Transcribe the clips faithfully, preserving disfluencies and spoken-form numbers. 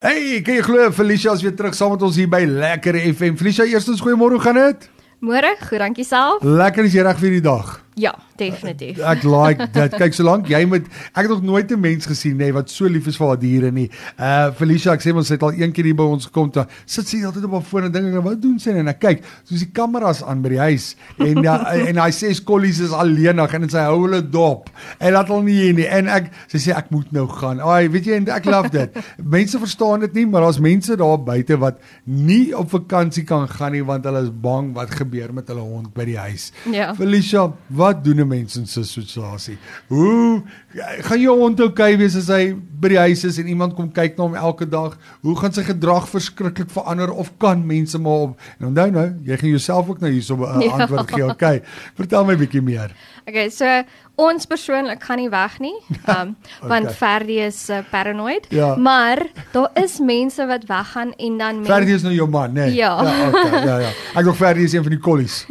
Hey, kan jy glo Felicia is weer terug saam met ons hier by Lekker F M. Felicia, eerstens goeiemôre, hoe gaan dit? Môre, goed, dankie self. Lekker, is jy reg vir die dag? Ja, definitief. Ek like dit. Kyk, solank jy met ek het nog nooit 'n mens gesien nê nee, wat so lief is vir haar diere nie. Uh Felicia, ek sê ons het al een keer hier by ons gekom, dan sit sy altyd op haar foon en dink ek, wat doen sy en ek kyk, soos die kameras aan by die huis en ja, en hy sê kollies is alleenig en sy hou hulle dop. En laat hulle nie hier nie. En ek sy sê ek moet nou gaan. Ai, weet jy, en ek love dit. Mense verstaan dit nie, maar daar's mense daar buite wat nie op vakansie kan gaan nie want hulle is bang wat gebeur met hulle hond by die huis. Ja. Felicia, wat doen 'n mens in so 'n situasie? Hoe gaan jou hond oukei wees as hy by die huis is en iemand kom kyk na hom elke dag? Hoe gaan sy gedrag verskriklik verander of kan mense maar op? En onthou nou, jy gaan jouself ook nou hierso 'n Ja. antwoord gee. Okay. Vertel my 'n bietjie meer. Okay, so ons persoonlik gaan nie weg nie, um, Okay. want Ferdi is uh, paranoid, Ja. maar daar is mense wat weggaan en dan men- Ferdi is nou jou man, né? Nee? Ja. Ja, okay, ja, ja. Ek dink Ferdi is een van die kollies.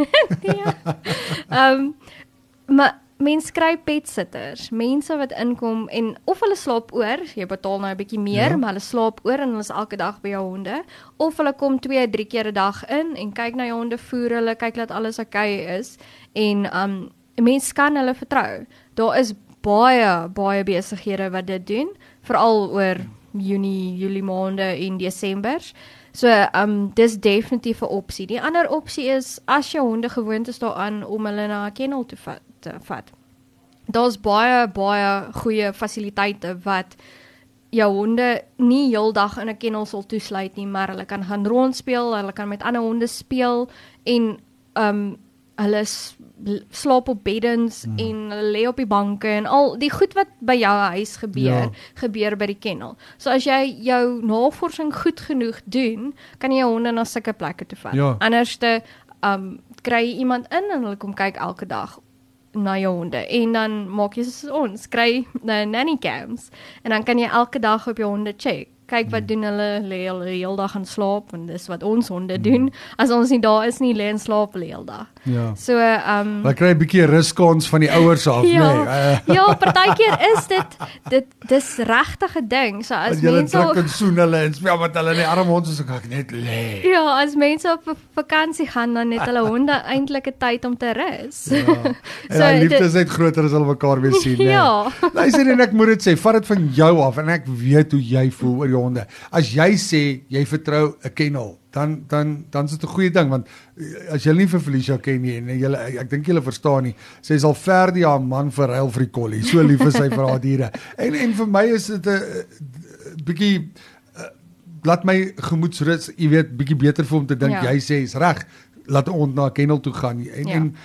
um, maar mense kry petsitters, mense wat inkom en of hulle slaap oor, jy betaal nou 'n bietjie meer, Ja. maar hulle slaap oor en hulle is elke dag by jou honde, of hulle kom twee, drie keer 'n dag in en kyk na jou honde, voer hulle, kyk dat alles oukei is en um mense kan hulle vertrou. Daar is baie baie besighede wat dit doen, veral oor Junie, Julie maande en Desembers. So um dis definitief 'n opsie. Die ander opsie is as jou honde gewoond is daaraan om hulle na 'n kennel te vat, te vat. Daar's baie baie goeie fasiliteite wat jou honde nie heeldag in 'n kennel sal toesluit nie, maar hulle kan gaan rondspeel, hulle kan met ander honde speel en um hulle slaap op beddens hmm. en hulle lê op die banke en al die goed wat by jou huis gebeur, ja. gebeur by die kennel. So as jy jou navorsing goed genoeg doen, kan jy jou honde na sulke plekke toe vat. Ja. Anderste um, kry jy iemand in en hulle kom kyk elke dag na jou honde en dan maak jy soos ons, kry uh, nanny cams en dan kan jy elke dag op jou honde check. Kyk wat doen hulle, lê hulle heel dag en slaap en dis wat ons honde mm. doen. As ons nie daar is nie, lê en slaap hulle heel dag. Ja. So um Hulle kry 'n bietjie ruskans van die ouers af, ja, nê. Nee. ja, partykeer is dit dit dis regtig 'n ding. So as Jy mense druk en soen hulle en speel met hulle in die arm hond soos ek net lê. Ja, as mense op vakansie gaan dan het hulle honde eintlik 'n tyd om te rus. Ja. En so, die liefde is net groter as hulle mekaar weer sien, né? Ja. Luister en ek moet dit sê, vat dit van jou af en ek weet hoe jy voel oor jou honde. As jy sê jy vertrou 'n kennel, dan dan dan is dit 'n goeie ding want as jy nie vir Felicia ken nie en jy ek dink julle verstaan nie, sy sal Ferdi haar man verruil vir die collie. So lief is sy vir haar diere. En en vir my is dit 'n bietjie uh, laat my gemoedsrus, jy weet, bietjie beter voel om te dink ja. jy sê is reg, laat ons na 'n kennel toe gaan en ja. en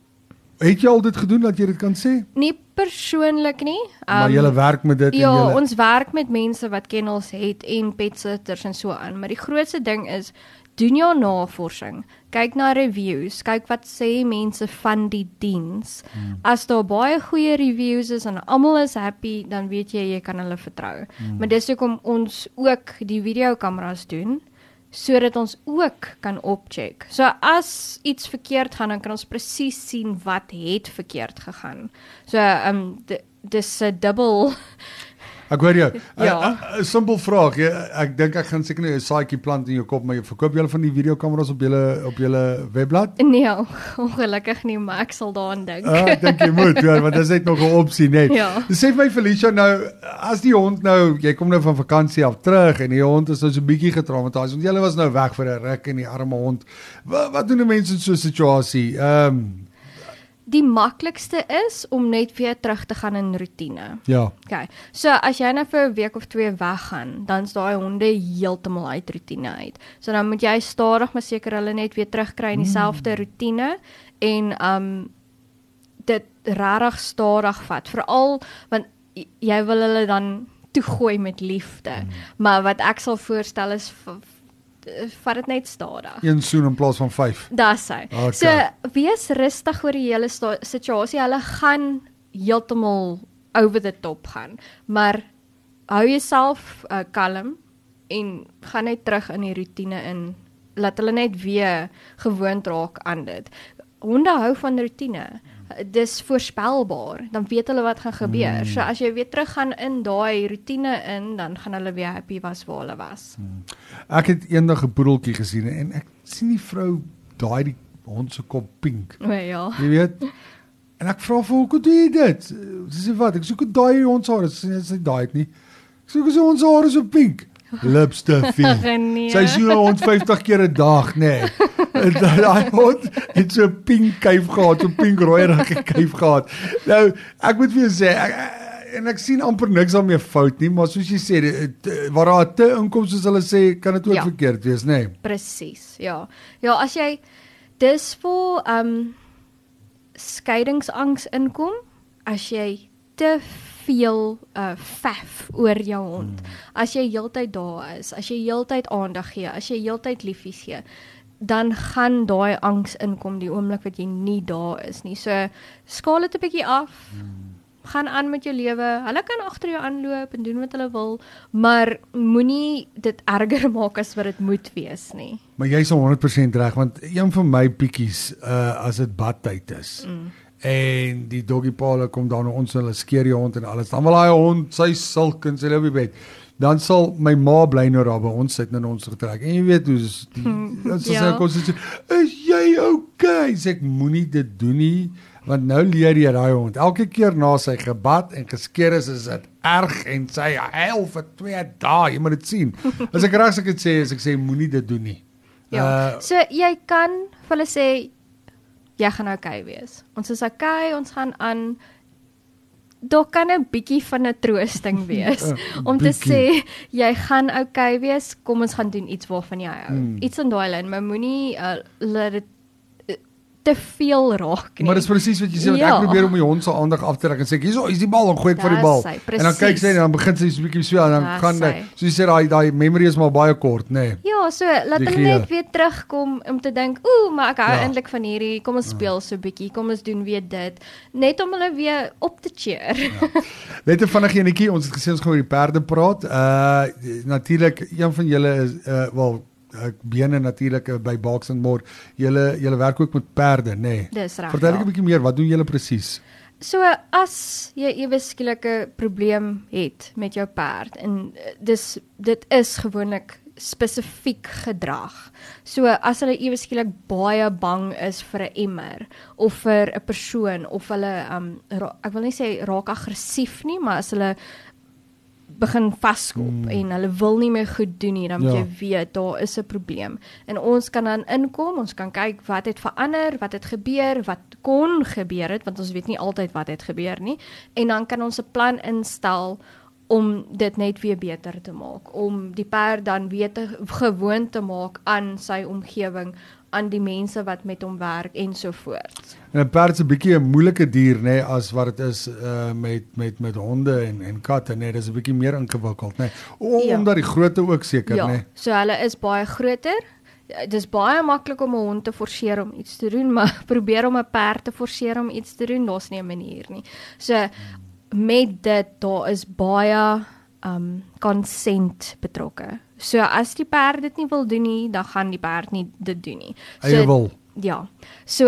het jy al dit gedoen dat jy dit kan sê? Nie persoonlik nie. Um, maar jy werk met dit ja, en jy ons werk met mense wat kennels het en petsitters en so aan, maar die grootste ding is doen jou navorsing. Kyk na reviews, kyk wat sê mense van die diens. Hmm. As daar baie goeie reviews is en almal is happy, dan weet jy jy kan hulle vertrou. Hmm. Maar dis hoekom ons ook die videokameras doen, sodat ons ook kan opcheck. So as iets verkeerd gaan, dan kan ons presies sien wat het verkeerd gegaan. So um dis 'n dubbel. Ek hoor jou. Ja. 'n Simpel vraag. Jy, ek dink ek gaan seker nou 'n saadjie plant in jou kop, maar jy verkoop julle van die videokameras op julle op julle webblad? Nee, ongelukkig nie, maar ek sal daaraan dink. Ah, ek dink jy moet, ja, want dit is net nog 'n opsie, net. Ja. Sê vir my Felicia nou, as die hond nou, jy kom nou van vakansie af terug en die hond is nou so 'n bietjie getraumatiseer, want julle was nou weg vir 'n ruk en die arme hond. Wat, wat doen die mense in so 'n situasie? Ehm um, Die maklikste is om net weer terug te gaan in roetine. Ja. Okay. So as jy nou vir 'n week of twee weggaan, dan is daai honde heeltemal uit roetine uit. So dan moet jy stadig maar seker hulle net weer terugkry in dieselfde roetine en um dit regtig stadig vat. Veral want jy wil hulle dan toegooi met liefde. Mm. Maar wat ek sal voorstel is vat dit net stadig. Een soen in plaas van vyf. Dis hy. Okay. So wees rustig oor die hele situasie. Hulle gaan heeltemal over the top gaan, maar hou jouself uh, kalm en gaan net terug in die roetine in. Laat hulle net weer gewoond raak aan dit. Honde hou van roetine. dis voorspelbaar, dan weet hulle wat gaan gebeur. Mm. So as jy weer terug gaan in daai roetine in, dan gaan hulle weer happy was waar hulle was. Mm. Ek het eendag 'n poedeltjie gesien en ek sien die vrou daai die hond se kop pink. O ja. Jy weet, en ek vra vir hoe hoe doen jy dit? Sy sê wat? Ek soek daai hond se hare, sy sê daai het nie. Ek soek sy hond se hare so pink. Lipstick. Nee. Sy sien hond vyftig keer 'n dag, nê. Nee. En daai hond het so 'n pink kuif gehad, so 'n pink rooierige kuif gehad. Nou, ek moet vir jou sê, ek, en ek sien amper niks daarmee fout nie, maar soos jy sê, dit, waar daar te inkom soos hulle sê, kan dit ook ja. verkeerd wees, nê. Nee. Presies, ja. Ja, as jy dis vir um skeiingsangs inkom, as jy te veel uh, faf oor jou hond. Hmm. As jy heeltyd daar is, as jy heeltyd aandag gee, as jy heeltyd liefies gee, dan gaan daai angs inkom die oomblik wat jy nie daar is nie. So skaal dit 'n bietjie af. Hmm. Gaan aan met jou lewe. Hulle kan agter jou aanloop en doen wat hulle wil, maar moenie dit erger maak as wat dit moet wees nie. Maar jy's honderd persent reg, want een van my bietjies uh, as dit badtyd is. Mm. En die doggiepale kom dan ons hulle skeer die hond en alles. Dan wil daai hond sy sulk en sy lê op die bed. Dan sal my ma bly nou daar by ons sit en ons getrek. En jy weet hoe is die as sy ja. kom sê, "Is jy okay?" Sê ek moenie dit doen nie, want nou leer jy daai hond. Elke keer na sy gebad en geskeer is, is dit erg en sy huil vir twee dae. Jy moet dit sien. As ek reg as ek dit sê, as ek sê moenie dit doen nie. Ja. Uh, so jy kan vir hulle sê jy gaan okay wees. Ons is okay, ons gaan aan. Daar kan 'n bietjie van 'n troosting wees om te sê jy gaan okay wees, kom ons gaan doen iets waarvan jy hou. Hmm. Iets in daai lyn, maar moenie uh, laat dit uh, te veel raak nie. Maar dis presies wat jy sê, want ja. ek probeer om my hond se aandag af te trek en sê hierso is die bal en gooi ek vir die bal. Sy, en dan kyk sy en dan begin sy so 'n bietjie swel en dan das gaan hy, so jy sê daai daai memory is maar baie kort, nê. Nee. Ja, so laat hulle net weer terugkom om te dink, ooh, maar ek hou ja. eintlik van hierdie, kom ons speel so 'n bietjie, kom ons doen weer dit, net om hulle weer op te cheer. Ja. Net 'n vinnige enetjie, ons het gesê ons gaan oor die perde praat. Uh natuurlik een van julle is uh wel ek bene natuurlik by Baks and More. Julle julle werk ook met perde, nê? Nee. Dis reg. Vertel ek 'n bietjie meer, wat doen julle presies? So as jy ewe skielike probleem het met jou perd en dis dit is gewoonlik spesifiek gedrag. So as hulle ewe skielik baie bang is vir 'n emmer of vir 'n persoon of hulle um ra- ek wil nie sê raak aggressief nie, maar as hulle begin vaskop mm. en hulle wil nie meer goed doen nie, dan moet ja. jy weet daar is 'n probleem. En ons kan dan inkom, ons kan kyk wat het verander, wat het gebeur, wat kon gebeur het, want ons weet nie altyd wat het gebeur nie. En dan kan ons 'n plan instel om dit net weer beter te maak, om die perd dan weer te gewoon te maak aan sy omgewing, aan die mense wat met hom werk en so voort. En 'n perd is 'n bietjie 'n moeilike dier, nê, nee, as wat dit is uh, met met met honde en en katte, nê, nee, dis 'n bietjie meer ingewikkeld, nê. Nee. O, ja. Omdat die grootte ook seker, ja. nê. Nee. So hulle is baie groter. Dit is baie maklik om 'n hond te forceer om iets te doen, maar probeer om 'n perd te forceer om iets te doen, daar's nie 'n manier nie. So met dit daar is baie um consent betrokke. So as die perd dit nie wil doen nie, dan gaan die perd nie dit doen nie. So, Eie wil. Ja. So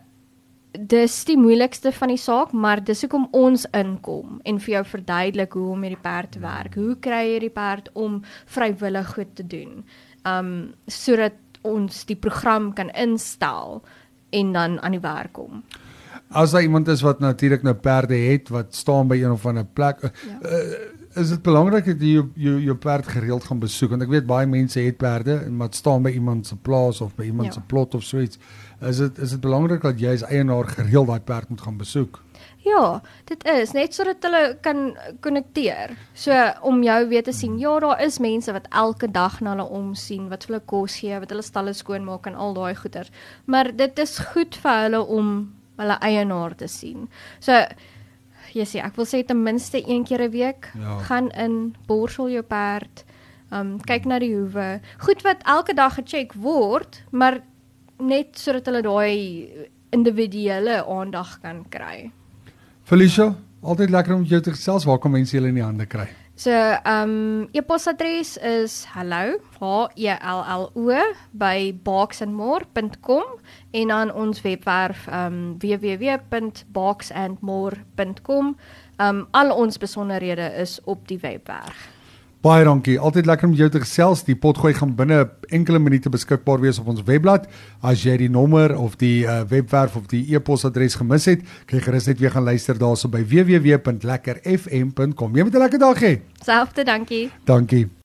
dis die moeilikste van die saak, maar dis hoekom ons inkom en vir jou verduidelik hoe om met die perd te werk. Hoe kry jy die perd om vrywillig goed te doen? Um sodat ons die program kan instel en dan aan die werk kom. As daar iemand is wat natuurlik nou perde het wat staan by een of ander plek, ja. uh, is dit belangrik dat jy jou, jou, jou perd gereeld gaan besoek, want ek weet baie mense het perde en maar staan by iemand se plaas of by iemand ja. se plot of so iets. Is dit is dit belangrik dat jy as eienaar gereeld daai perd moet gaan besoek? Ja, dit is net sodat hulle kan konnekteer. So om jou weer te sien. Ja, daar is mense wat elke dag na hulle omsien, wat vir hulle kos gee, wat hulle stalle skoonmaak en al daai goeders. Maar dit is goed vir hulle om hulle eienaar te sien. So jy sê, ek wil sê ten minste een keer 'n week, ja. gaan in, borsel jou perd, um, kyk na die hoewe. Goed wat elke dag gecheck word, maar net sodat hulle daai individuele aandag kan kry. Felicia, altyd lekker om jou te gesels. Waar kan mense julle in die hande kry? So, um, e-posadres is hallo, H E L L O, by barks and more punt com en dan ons webwerf um, w w w punt barks and more punt com. Um, al ons besonderhede is op die webwerf. Baie dankie. Altyd lekker om met jou te gesels. Die potgooi gaan binne enkele minute beskikbaar wees op ons webblad. As jy die nommer of die uh, webwerf of die e-posadres gemis het, kan jy gerus net weer gaan luister daarso by w w w punt lekker f m punt com. Jy moet 'n lekker dag hê. Selfde, dankie. Dankie.